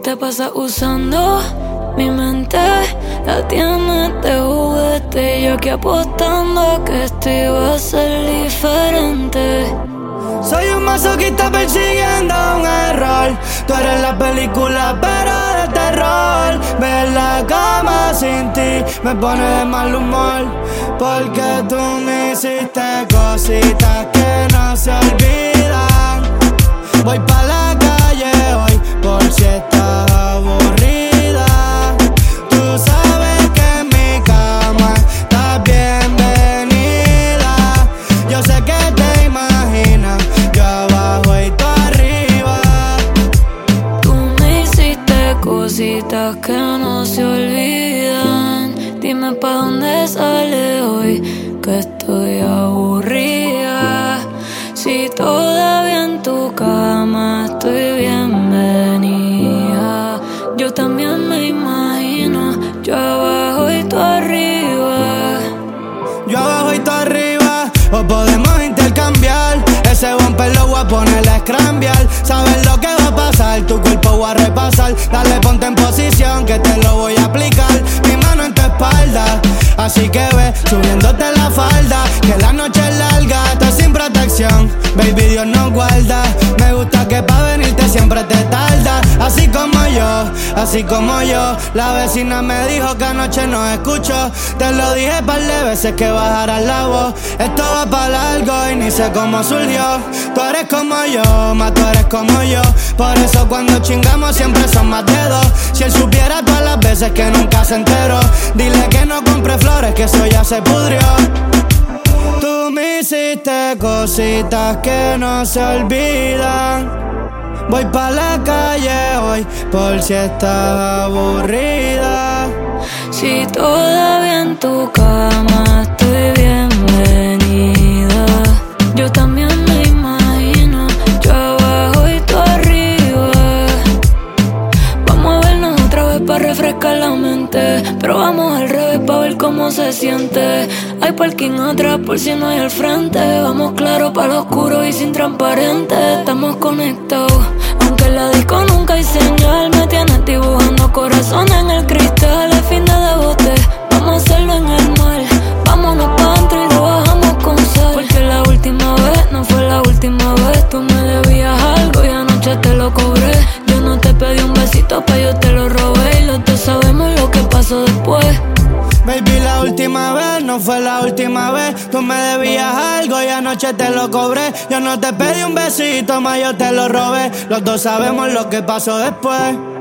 te pasas usando mi mente, la tienes de juguete. Yo aquí apostando que esto iba a ser diferente. Soy un masoquista persiguiendo un error. Tú eres la película pero de terror. Ver la cama sin ti me pone de mal humor, porque tú me hiciste cositas que no se olvidan. Voy pa' la calle hoy por si estás aburrida. Tú sabes que en mi cama estás bienvenida. Yo sé que te imaginas yo abajo y tú arriba. Tú me hiciste cositas que no se olvidan. Dime pa' dónde sale hoy que estoy aburrida. Si todavía en tu cama estoy bienvenida. Yo también me imagino yo abajo y tú arriba. Yo abajo y tú arriba, o podemos intercambiar. Ese bumper lo voy a poner a scrambiar. Sabes lo que va a pasar, tu cuerpo voy a repasar. Dale, ponte en posición que te lo voy a aplicar. Mi mano en tu espalda, así que ve subiéndote la falda. Que la noche es larga, estás sin protección. Baby, Dios nos guarda. Me gusta que pa' venirte siempre te tarda. Así como yo, así como yo. La vecina me dijo que anoche no escuchó. Te lo dije par de veces que bajaras la voz. Esto va pa' largo y ni sé cómo surgió. Tú eres como yo, más tú eres como yo. Por eso cuando chingamos siempre son más de dos. Si él supiera todas las veces que nunca se enteró. Dile que no compre flores, que eso ya se pudrió. Tú me hiciste cositas que no se olvidan. Voy pa' la calle hoy por si estás aburrida. Si todavía en tu cama estoy bienvenida. Yo también me imagino yo abajo y tú arriba. Vamos a vernos otra vez pa' refrescar la mente, pero vamos al revés pa' ver cómo se siente. Hay parking atrás por si no hay al frente. Vamos claro pa' lo oscuro y sin transparente. Estamos conectados, aunque en la disco nunca hay señal. Me tienes dibujando corazón en el cristal. Es fin de debote, vamos a hacerlo en el mar. Vámonos pa' dentro y lo bajamos con sal. Porque la última vez no fue la última vez. Tú me debías algo y anoche te lo cobré. Yo no te pedí un besito, pero yo te lo robé. Y los dos sabemos lo que pasó después. Baby, la última vez no fue la última vez. Tú me debías algo y anoche te lo cobré. Yo no te pedí un besito, más yo te lo robé. Los dos sabemos lo que pasó después.